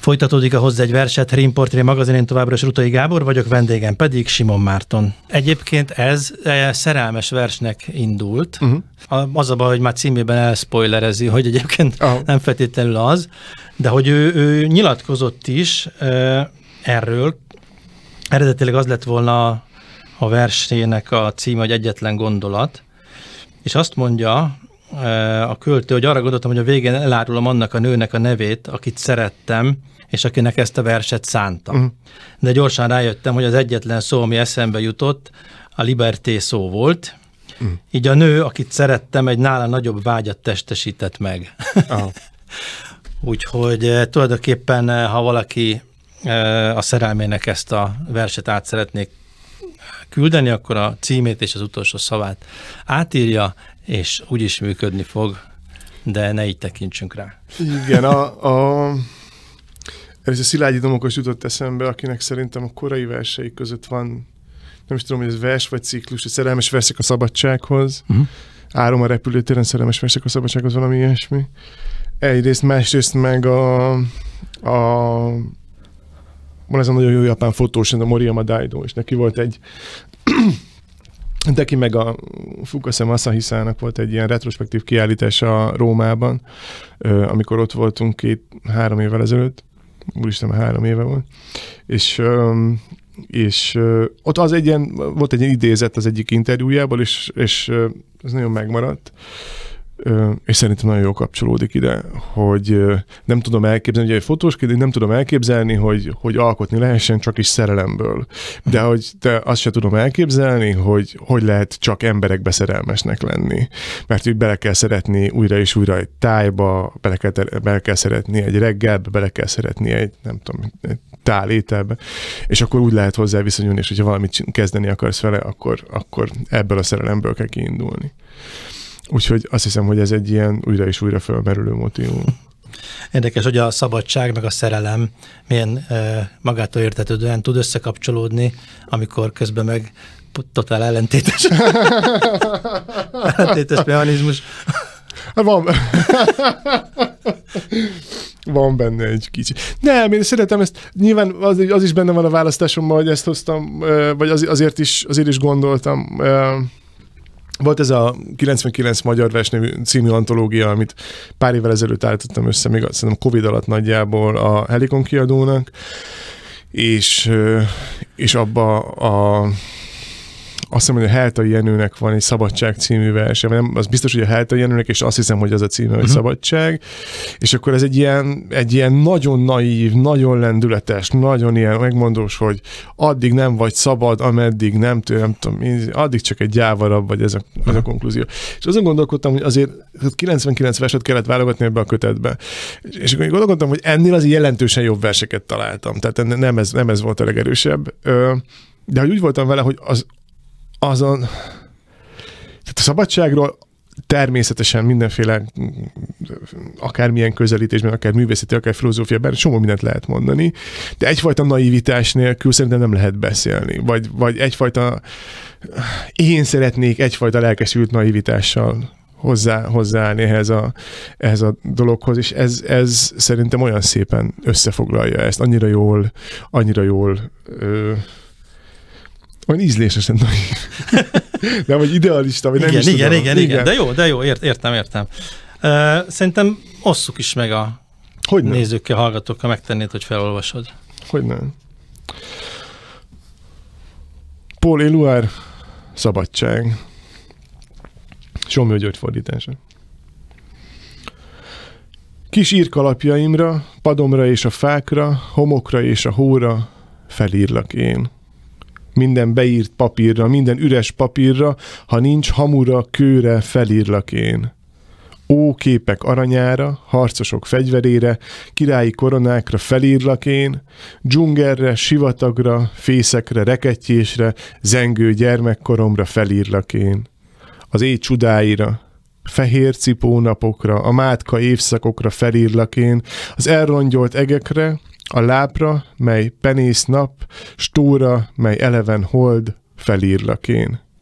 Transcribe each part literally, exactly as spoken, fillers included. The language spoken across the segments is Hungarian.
Folytatódik a Hozzá egy verset Rimportré magazin, én továbbra is Rutai Gábor vagyok, vendégem pedig Simon Márton. Egyébként ez szerelmes versnek indult. Uh-huh. Az a baj, hogy már címében elspoilerezi, hogy egyébként uh-huh. nem feltétlenül az, de hogy ő, ő nyilatkozott is e, erről. Eredetileg az lett volna a versének a címe, hogy Egyetlen gondolat, és azt mondja a költő, hogy arra gondoltam, hogy a végén elárulom annak a nőnek a nevét, akit szerettem, és akinek ezt a verset szántam. Uh-huh. De gyorsan rájöttem, hogy az egyetlen szó, ami eszembe jutott, a liberté szó volt. Uh-huh. Így a nő, akit szerettem, egy nála nagyobb vágyat testesített meg. Uh-huh. Úgyhogy tulajdonképpen, ha valaki a szerelmének ezt a verset át szeretnék küldeni, akkor a címét és az utolsó szavát átírja, és úgy is működni fog, de ne így tekintsünk rá. Igen, a, a, ez a Szilágyi Domokos jutott eszembe, akinek szerintem a korai versei között van, nem is tudom, hogy ez vers vagy ciklus, hogy szerelmes versek a szabadsághoz, uh-huh. Árom a repülőtéren, szerelmes versek a szabadsághoz, valami ilyesmi. Egyrészt, másrészt meg a, a van ez a nagyon jó japán fotós, a Moriyama Daido, és neki volt egy neki meg a Fukasem Asahisának volt egy ilyen retrospektív kiállítása Rómában, amikor ott voltunk két-három évvel ezelőtt, úristen, már három éve volt, és, és ott az egy ilyen, volt egy ilyen idézet az egyik interjújából, és, és ez nagyon megmaradt, és szerintem nagyon jól kapcsolódik ide, hogy nem tudom elképzelni, ugye fotósként nem tudom elképzelni, hogy, hogy alkotni lehessen csak is szerelemből. De, hogy, de azt sem tudom elképzelni, hogy hogy lehet csak emberekbe szerelmesnek lenni. Mert úgy bele kell szeretni újra és újra egy tájba, bele kell, bele kell szeretni egy reggelbe, bele kell szeretni egy, nem tudom, egy tál ételbe, és akkor úgy lehet hozzá viszonyulni, és hogyha valamit kezdeni akarsz vele, akkor, akkor ebből a szerelemből kell kiindulni. Úgyhogy azt hiszem, hogy ez egy ilyen újra és újra felmerülő motívum. Érdekes, hogy a szabadság meg a szerelem milyen e, magától értetődően tud összekapcsolódni, amikor közben meg totál ellentétes. ellentétes mechanizmus. Van. Van benne egy kicsi. Nem, én szeretem ezt, nyilván az, az is benne van a választásomban, hogy ezt hoztam, vagy az, azért, is, azért is gondoltam. Volt ez a kilencvenkilenc Magyar Vers nevű című antológia, amit pár évvel ezelőtt állítottam össze, még szerintem Covid alatt nagyjából a Helikon kiadónak, és, és abba a azt hiszem, hogy a Heltai Jenőnek van egy Szabadság című verse, nem, az biztos, hogy a Heltai Jenőnek, és azt hiszem, hogy az a címe, hogy uh-huh. Szabadság, és akkor ez egy ilyen, egy ilyen nagyon naív, nagyon lendületes, nagyon ilyen megmondós, hogy addig nem vagy szabad, ameddig nem, tő, nem tudom, addig csak egy gyávarabb, vagy ez a, ez a konklúzió. És azon gondolkodtam, hogy azért kilencvenkilenc verset kellett válogatni ebbe a kötetbe. És akkor gondolkodtam, hogy ennél azért jelentősen jobb verseket találtam. Tehát nem ez, nem ez volt a legerősebb. De hogy úgy voltam vele, hogy az azon, tehát a szabadságról természetesen mindenféle, akármilyen közelítésben, akár művészeti, akár filozófiában csomó mindent lehet mondani, de egyfajta naivitás nélkül szerintem nem lehet beszélni. Vagy, vagy egyfajta, én szeretnék egyfajta lelkesült naivitással hozzá, hozzáállni ehhez a, ehhez a dologhoz, és ez, ez szerintem olyan szépen összefoglalja ezt, annyira jól, annyira jól ö, olyan ízlésesen naív. Nem, vagy idealista, vagy igen, nem is igen, tudom. Igen, igen, igen, de jó, de jó, ért, értem, értem. Uh, szerintem osszuk is meg a Hogyne? nézőkkel, hallgatókkal, megtennéd, hogy felolvasod. Hogyne. Paul Éluard, Szabadság. Somlyó György fordítása. Kis írkalapjaimra, padomra és a fákra, homokra és a hóra felírlak én. Minden beírt papírra, minden üres papírra, ha nincs hamura, kőre, felírlak én. Ó, képek aranyára, harcosok fegyverére, királyi koronákra felírlak én, dzsungelre, sivatagra, fészekre, rekettyésre, zengő gyermekkoromra felírlak én. Az éj csudáira, fehér cipónapokra, a mátka évszakokra felírlak én, az elrongyolt egekre, a lápra, mely penész nap, stóra, mely eleven hold, felírlak én.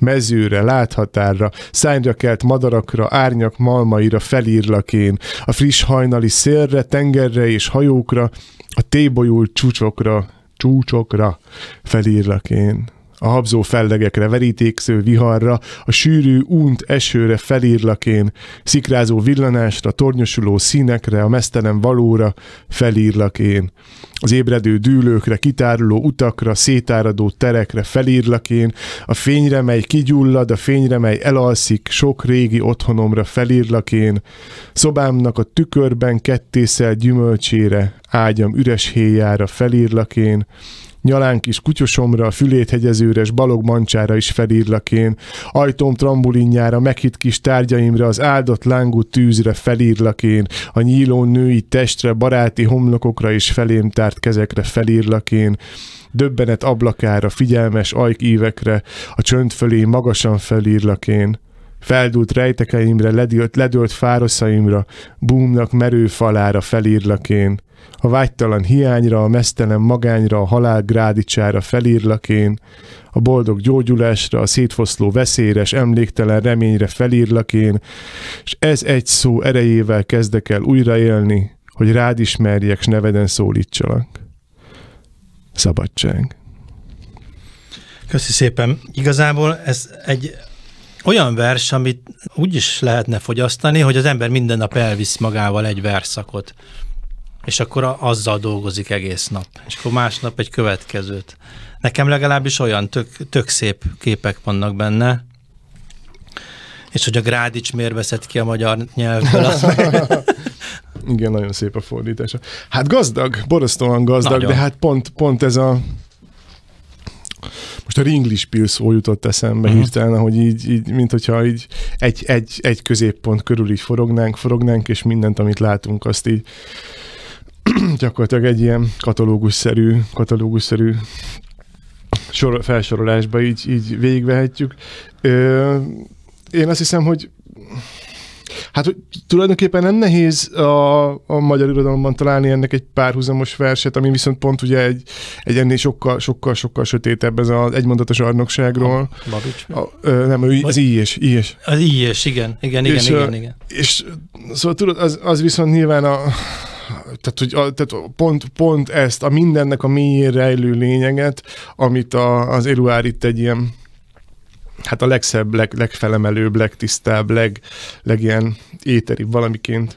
mezőre, láthatárra, szányra kelt madarakra, árnyak malmaira felírlak én, a friss hajnali szélre, tengerre és hajókra, a tébolyult csúcsokra, csúcsokra felírlak én. A habzó fellegekre, verítéksző viharra, a sűrű, unt esőre felírlak én, szikrázó villanásra, tornyosuló színekre, a meztelen valóra felírlak én. Az ébredő dűlőkre, kitáruló utakra, szétáradó terekre felírlak én, a fényre, mely kigyullad, a fényre, mely elalszik, sok régi otthonomra felírlak én, szobámnak a tükörben kettészelt gyümölcsére, ágyam üres héjára felírlak én, nyalán kis kutyosomra, a fülét hegyezőre s balogmancsára is felírlak én, ajtóm trambulinjára, meghitt kis tárgyaimra, az áldott lángú tűzre felírlak én, a nyíló női testre, baráti homlokokra és felém tárt kezekre felírlak én, döbbenet ablakára, figyelmes ajkívekre, a csönd fölé magasan felírlak én, feldúlt rejtekeimre, ledölt, ledölt fároszaimra, búmnak merő falára felírlak én, a vágytalan hiányra, a meztelen magányra, a halál grádicsára felírlak én, a boldog gyógyulásra, a szétfoszló veszélyes, emléktelen reményre felírlak én, és ez egy szó erejével kezdek el újraélni, hogy rád ismerjek, s neveden szólítsalak. Szabadság. Köszi szépen. Igazából ez egy olyan vers, amit úgy is lehetne fogyasztani, hogy az ember minden nap elvisz magával egy versszakot, és akkor azzal dolgozik egész nap, és akkor másnap egy következőt. Nekem legalábbis olyan tök, tök szép képek vannak benne, és hogy a Grádics miért veszed ki a magyar nyelvből. Az Igen, nagyon szép a fordítása. Hát gazdag, borzasztóan gazdag, nagyon. De hát pont, pont ez a most a Ringlispil szó jutott eszembe uh-huh. hirtelen, hogy így, így, mint hogyha így egy, egy, egy középpont körül így forognánk, forognánk, és mindent, amit látunk, azt így gyakorlatilag egy ilyen katalógusszerű, katalógusszerű sor, felsorolásba így, így végigvehetjük. Ö, én azt hiszem, hogy hát hogy tulajdonképpen nem nehéz a, a magyar irodalomban találni ennek egy párhuzamos verset, ami viszont pont ugye egy, egy ennél sokkal, sokkal, sokkal sötétebb, ez az egymondatos arnokságról. A Babics? A, ö, nem, ő, az Íjés, Íjés. Az Íjés, igen, igen, igen, és, igen, igen. És szóval tudod, az, az viszont nyilván a Tehát, hogy a, tehát pont, pont ezt, a mindennek a mélyén rejlő lényeget, amit a, az Éluár itt egy ilyen, hát a legszebb, leg, legfelemelőbb, legtisztább, leg, legilyen éteribb valamiként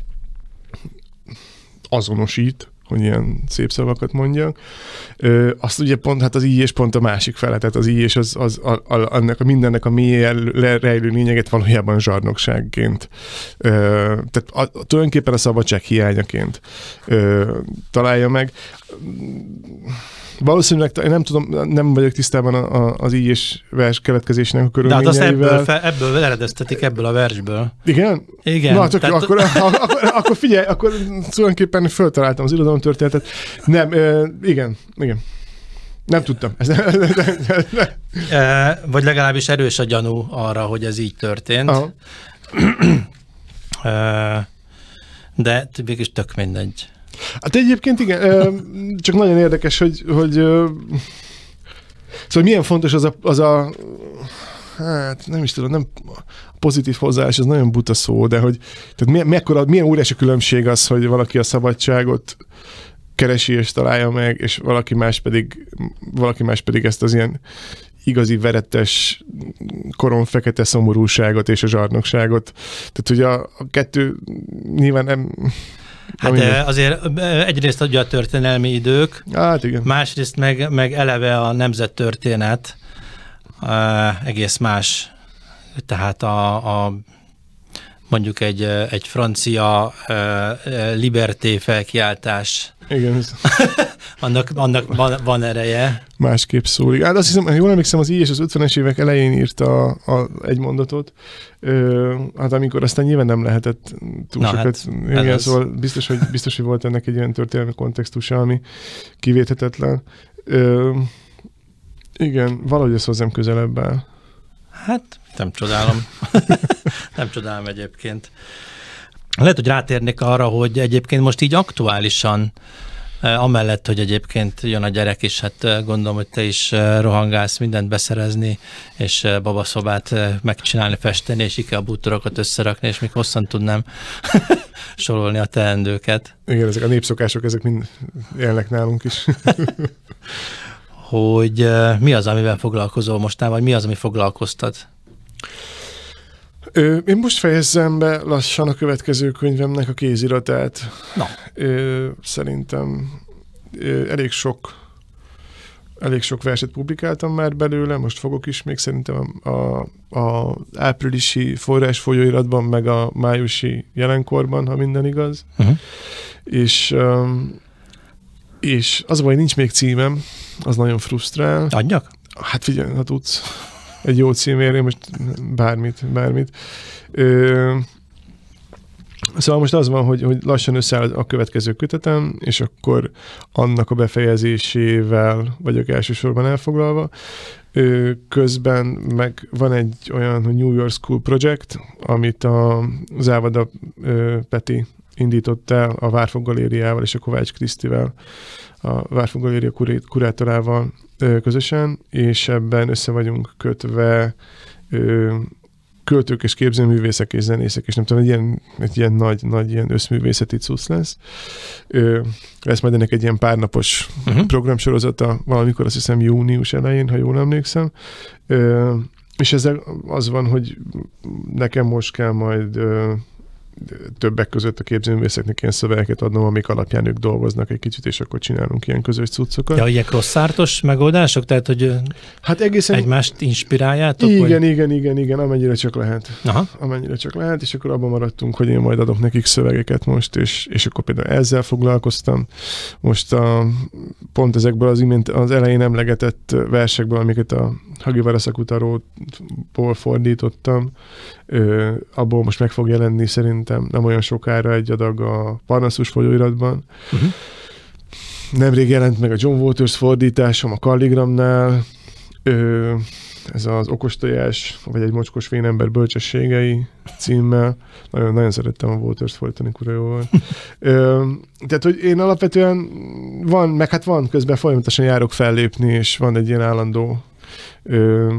azonosít, hogy ilyen szép szavakat mondjak. Ö, azt ugye pont, hát az Íjés pont a másik fele, tehát az Íjés az, az a, a, annak a mindennek a mélyen rejlő lényeget valójában zsarnokságként. Ö, tehát a, tulajdonképpen a szabadság hiányaként ö, találja meg. Valószínűleg, én nem tudom, nem vagyok tisztában a, a, az Íjés vers keletkezésének a körülményeivel. De hát azt ebből, fe, ebből eredeztetik, ebből a versből. Igen? Igen. Na, tök, tehát... akkor, akkor, akkor figyelj, akkor tulajdonképpen föltaláltam az irodalomtörténetet. Nem, ö, igen, igen. Nem tudtam. Ez nem, nem, nem, nem. E, vagy legalábbis erős a gyanú arra, hogy ez így történt. e, de végülis tök mindegy. Hát egyébként igen, csak nagyon érdekes, hogy, hogy szóval milyen fontos az a, az a hát nem is tudom, nem a pozitív hozzáállás, az nagyon buta szó, de hogy tehát mekkora, milyen óriási különbség az, hogy valaki a szabadságot keresi és találja meg, és valaki más pedig, valaki más pedig ezt az ilyen igazi veretes, koron fekete szomorúságot és a zsarnokságot. Tehát ugye a, a kettő nyilván nem... Hát de azért egyrészt adja a történelmi idők, hát igen. Másrészt meg, meg eleve a nemzettörténet uh, egész más. Tehát a, a mondjuk egy, egy francia uh, liberté felkiáltás. Igen. annak annak van, van ereje. Másképp szólik. Hát azt hiszem, jól emlékszem, az Íjés az ötvenes évek elején írta a, a, egy mondatot, ö, hát amikor aztán nyilván nem lehetett túl Na sokat. Hát, igen, az... szóval biztos hogy, biztos, hogy volt ennek egy ilyen történelmi kontextusa, ami kivéthetetlen. Ö, igen, valahogy ez hozzám közelebb áll. Hát nem csodálom. nem csodálom egyébként. Lehet, hogy rátérnék arra, hogy egyébként most így aktuálisan Amellett, hogy egyébként jön a gyerek is, hát gondolom, hogy te is rohangálsz mindent beszerezni, és babaszobát megcsinálni, festeni, és IKEA bútorokat összerakni, és még hosszan tudnám sorolni a teendőket. Igen, ezek a népszokások, ezek mind élnek nálunk is. Hogy mi az, amivel foglalkozol mostán, vagy mi az, ami foglalkoztat? Ö, én most fejezzem be lassan a következő könyvemnek a kéziratát. Na. Ö, szerintem ö, elég sok elég sok verset publikáltam már belőle, most fogok is még szerintem a, a áprilisi forrás folyóiratban, meg a májusi jelenkorban, ha minden igaz. Uh-huh. És, um, és az a baj, nincs még címem, az nagyon frusztrál. Adjak? Hát figyelj, ha tudsz egy jó címért, én most bármit, bármit. Ö, Szóval most az van, hogy, hogy lassan összeáll a következő kötetem, és akkor annak a befejezésével vagyok elsősorban elfoglalva. Közben meg van egy olyan, hogy New York School Project, amit a Závada Peti indított el a Várfog Galériával és a Kovács Krisztivel, a Várfog Galéria kurátorával közösen, és ebben össze vagyunk kötve költők és képzőművészek és zenészek, és nem tudom, egy ilyen, egy ilyen nagy, nagy ilyen összművészeti cucc lesz. Ö, lesz majd ennek egy ilyen párnapos uh-huh. programsorozata, valamikor azt hiszem június elején, ha jól emlékszem. Ö, és ezzel az van, hogy nekem most kell majd ö, többek között a képzőművészeknek ilyen szövegeket adnom, amik alapján ők dolgoznak egy kicsit, és akkor csinálunk ilyen közös cuccokat. Ja, ilyen crosszártos megoldások? Tehát, hogy hát egészen... egymást inspiráljátok? Igen, vagy? igen, igen, igen, amennyire csak lehet. Aha. Amennyire csak lehet, és akkor abban maradtunk, hogy én majd adok nekik szövegeket most, és, és akkor például ezzel foglalkoztam. Most a, pont ezekből az imént az elején emlegetett versekből, amiket a Hagivara Sakutaróból fordítottam, ö, abból most meg fog jelenni szerintem nem olyan sokára egy adag a Parnassus folyóiratban. Uh-huh. Nemrég jelent meg a John Waters fordításom a Kalligramnál, ö, ez az Okostojás, vagy egy mocskos fénember bölcsességei címmel. Nagyon, nagyon szerettem a Waters fordítani, kurva jó volt. Ö, tehát, hogy én alapvetően van, meg hát van, közben folyamatosan járok fellépni, és van egy ilyen állandó Ö,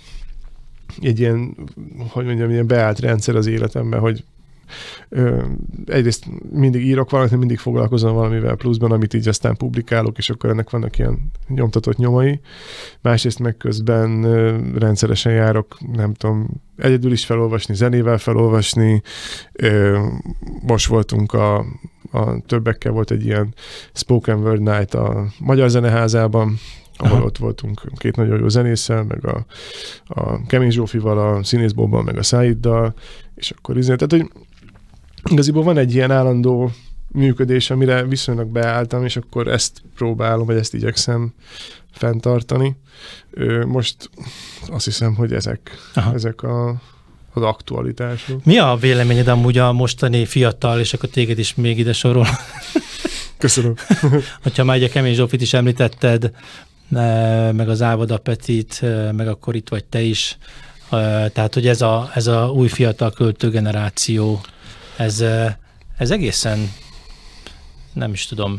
egy ilyen, hogy mondjam, ilyen beállt rendszer az életemben, hogy ö, egyrészt mindig írok valamit, mindig foglalkozom valamivel pluszban, amit így aztán publikálok, és akkor ennek vannak ilyen nyomtatott nyomai. Másrészt meg közben ö, rendszeresen járok, nem tudom, egyedül is felolvasni, zenével felolvasni. Ö, most voltunk a, a többekkel volt egy ilyen spoken word night a Magyar Zeneházában, ahol Aha. ott voltunk két nagyon jó zenésszel, meg a, a Kemény Zsófival, a Színészbóban, meg a Száiddal, és akkor izé, tehát, hogy igaziból van egy ilyen állandó működés, amire viszonylag beálltam, és akkor ezt próbálom, vagy ezt igyekszem fenntartani. Most azt hiszem, hogy ezek, ezek a, az aktualitások. Mi a véleményed amúgy a mostani fiatal, és akkor téged is még ide sorol? Köszönöm. Hogyha már egy a Kemény Zsófit is említetted, meg az Závada Petit, meg akkor itt vagy te is. Tehát, hogy ez a, ez a új fiatal költő generáció, ez, ez egészen, nem is tudom,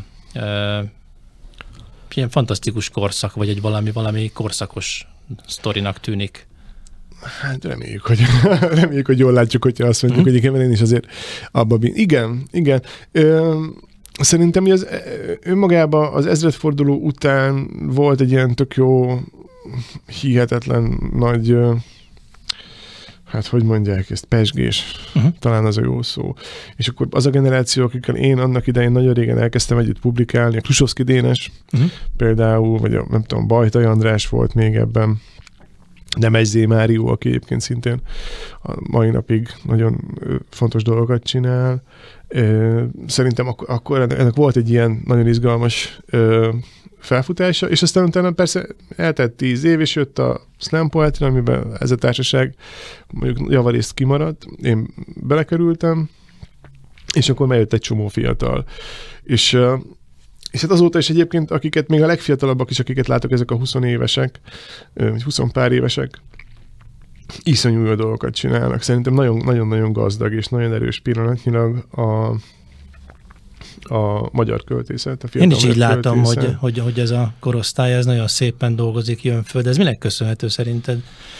ilyen fantasztikus korszak, vagy egy valami, valami korszakos sztorinak tűnik. Hát reméljük, hogy, reméljük, hogy jól látjuk, hogyha azt mondjuk, mm-hmm. hogy igen, én is azért abba bín. Igen, igen. Ö, Szerintem hogy az, önmagában az ezredforduló után volt egy ilyen tök jó, hihetetlen nagy, hát hogy mondják ezt, pezsgés, uh-huh. talán az a jó szó. És akkor az a generáció, akikkel én annak idején nagyon régen elkezdtem együtt publikálni, a Klusovszki Dénes uh-huh. például, vagy a, nem tudom, Bajtai András volt még ebben, Nemezé Márió, aki egyébként szintén a mai napig nagyon fontos dolgokat csinál. Szerintem ak- akkor ennek volt egy ilyen nagyon izgalmas felfutása, és aztán utána persze eltelt tíz év, és jött a Slam Poetry, amiben ez a társaság mondjuk javarészt kimaradt, én belekerültem, és akkor megjött egy csomó fiatal. És És hát azóta is egyébként, akiket még a legfiatalabbak is, akiket látok, ezek a huszonévesek, vagy huszonpár évesek, iszonyú jó dolgokat csinálnak. Szerintem nagyon-nagyon gazdag és nagyon erős pillanatnyilag a, a magyar költészet. A Én is így látom, hogy, hogy, hogy ez a korosztály, ez nagyon szépen dolgozik, jön föl, de ez minek köszönhető szerinted?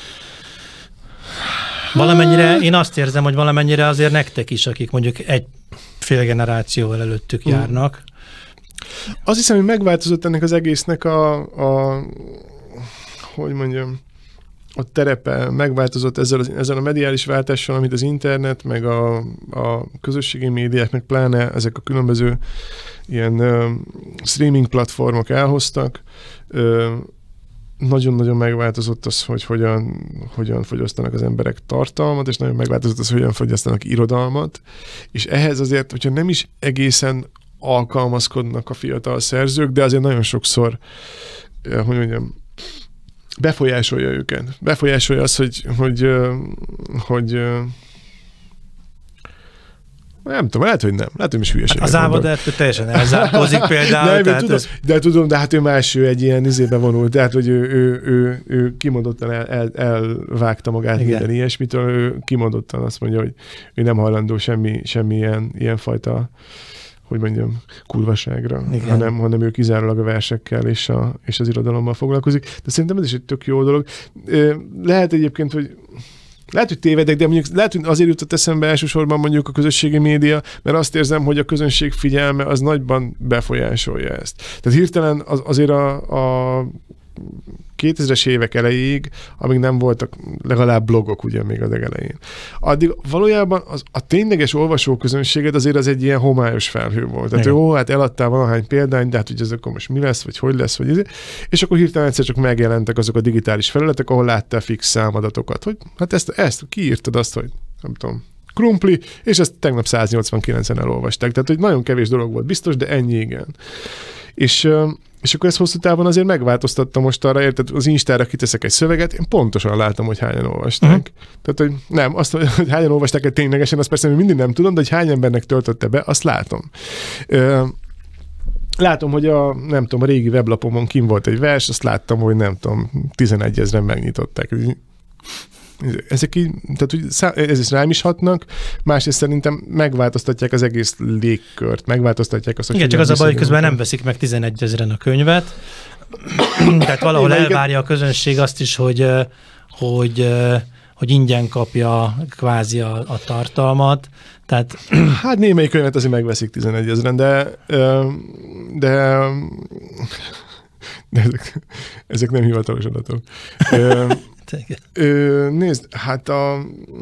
Valamennyire, én azt érzem, hogy valamennyire azért nektek is, akik mondjuk egy fél generációval előttük járnak. Azt hiszem, hogy megváltozott ennek az egésznek a, a hogy mondjam, a terepe megváltozott ezzel, az, ezzel a mediális váltással, amit az internet, meg a, a közösségi médiák, meg pláne ezek a különböző ilyen uh, streaming platformok elhoztak. Uh, nagyon-nagyon megváltozott az, hogy hogyan, hogyan fogyasztanak az emberek tartalmat, és nagyon megváltozott az, hogy hogyan fogyasztanak irodalmat, és ehhez azért, hogyha nem is egészen alkalmazkodnak a fiatal szerzők, de azért nagyon sokszor, hogy mondjam, befolyásolja őket. Befolyásolja az, hogy, hogy, hogy nem tudom, lehet, hogy nem. Lehet, hogy is hülyeséget Az Áva, de teljesen elzárkózik például. Nem, tehát tudom, ez... De tudom, de hát ő más, ő egy ilyen izébe vonult, tehát, hogy ő, ő, ő, ő kimondottan el, el, elvágta magát Igen. minden ilyesmitől, ő kimondottan azt mondja, hogy ő nem hajlandó semmi, semmi ilyen, ilyen fajta, hogy mondjam, kurvaságra, hanem, hanem ő kizárólag a versekkel és, a, és az irodalommal foglalkozik. De szerintem ez is egy tök jó dolog. Lehet egyébként, hogy Lehet, hogy tévedek, de mondjuk lehet, hogy azért jutott eszembe elsősorban mondjuk a közösségi média, mert azt érzem, hogy a közönség figyelme az nagyban befolyásolja ezt. Tehát hirtelen az, azért a, a kétezres évek elejéig, amíg nem voltak legalább blogok, ugye még a legelején. Addig valójában az, a tényleges olvasóközönséget azért az egy ilyen homályos felhő volt. Tehát jó, hát eladtál valahány példányt, de hát hogy ez akkor most mi lesz, vagy hogy lesz, vagy ez. És akkor hirtelen egyszer csak megjelentek azok a digitális felületek, ahol láttál fix számadatokat, hogy hát ezt, ezt kiírtad azt, hogy nem tudom, krumpli, és ezt tegnap száznyolcvankilencen elolvasták. Tehát, hogy nagyon kevés dolog volt biztos, de ennyi igen. És És akkor ez hosszú távon azért megváltoztatta most arra, érted, az Instára kiteszek egy szöveget, én pontosan látom, hogy hányan olvasták. Uh-huh. Tehát, hogy nem, azt, hogy hányan olvasták ténylegesen, azt persze mindig nem tudom, de hogy hány embernek töltötte be, azt látom. Látom, hogy a, nem tudom, a régi weblapomon kim volt egy vers, azt láttam, hogy nem tudom, tizenegy ezren megnyitották. Ezek így, tehát hogy ez is rám is hatnak, másrészt szerintem megváltoztatják az egész légkört, megváltoztatják azt, hogy igen, csak az a baj, hogy közben nem veszik meg tizenegy ezren a könyvet, tehát valahol elvárja a közönség azt is, hogy, hogy, hogy ingyen kapja kvázi a, a tartalmat, tehát... Hát némelyik könyvet azért megveszik tizenegy ezren, de de, de ezek, ezek nem hivatalos adatok. Ö, nézd, hát a...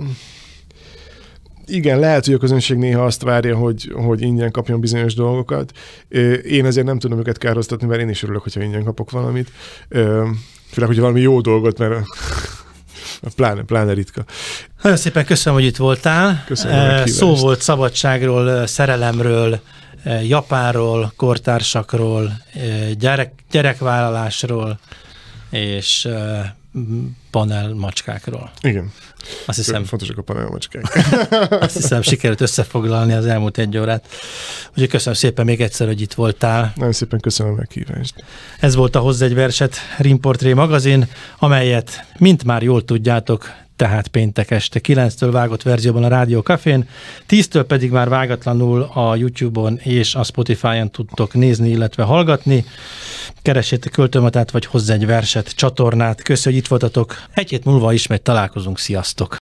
Igen, lehet, hogy a közönség néha azt várja, hogy, hogy ingyen kapjon bizonyos dolgokat. Én ezért nem tudom őket károztatni, mert én is örülök, hogyha ingyen kapok valamit. Főleg, hogy valami jó dolgot, mert pláne, pláne ritka. Nagyon szépen köszönöm, hogy itt voltál. Köszönöm. Szó volt szabadságról, szerelemről, Japánról, kortársakról, gyerek, gyerekvállalásról, és panel macskákról. Igen. Azt hiszem, fontosak a panel macskák. Azt hiszem, sikerült összefoglalni az elmúlt egy órát. Úgyhogy köszönöm szépen még egyszer, hogy itt voltál. Nagyon szépen köszönöm a meghívást. Ez volt a Hozz egy verset Rimportré magazin, amelyet, mint már jól tudjátok, tehát péntek este kilenctől vágott verzióban a Rádió Cafén, tíztől pedig már vágatlanul a YouTube-on és a Spotify-on tudtok nézni, illetve hallgatni. Keressétek Költőmatát vagy Hozz egy verset csatornát. Köszönjük, hogy itt voltatok. Egy hét múlva ismét találkozunk. Sziasztok!